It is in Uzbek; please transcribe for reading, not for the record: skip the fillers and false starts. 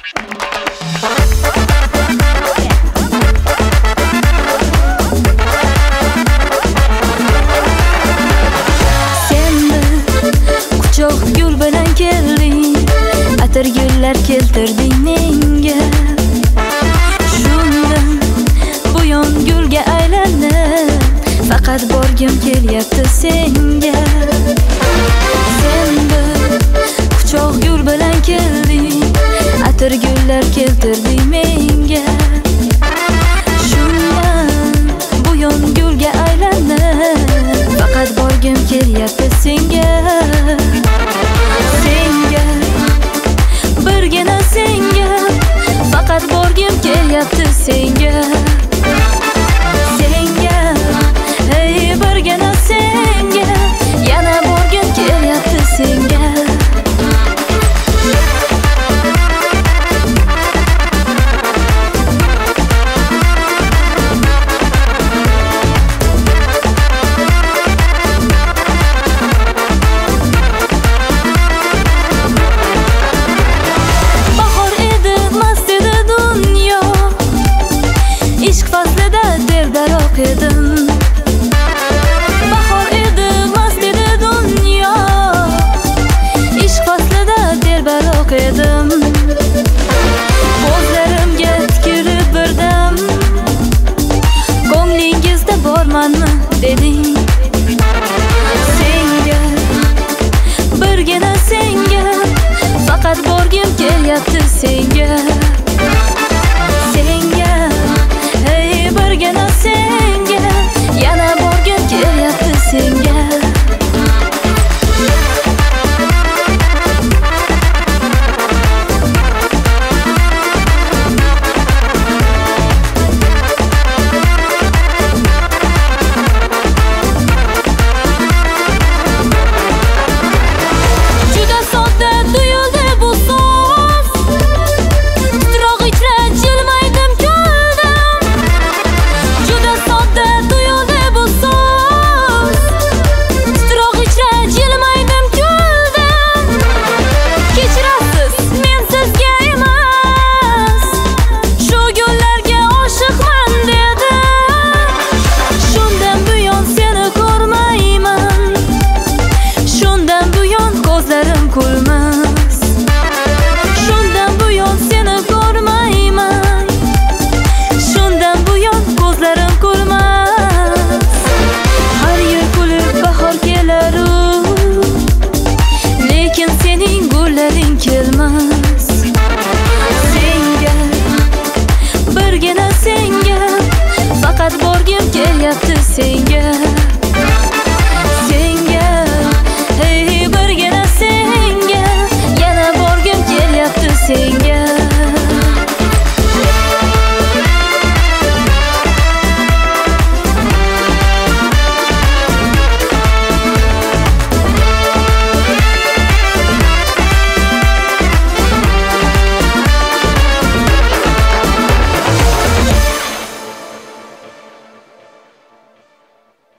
Atir gullar keltirding menga. Shundan buyon gulga aylanib, faqat borgim kelyapti senga. Sen bir quchoq gul bilan kelding, atir gullar keltirding menga. Shundan buyon gulga aylanib, faqat borgim kelyapti senga. Birgina senga, faqat borgim kelyapti senga. Senga, hey birgina senga, yana borgim kelyapti senga. Bahor edi, mast edi dunyo, ishq faslida telbaroq edim. Ko'zlarimga tikilib birdan, ko'nglingizda bormanmi deding. Senga, birgina senga, faqat borgim kelyapti senga.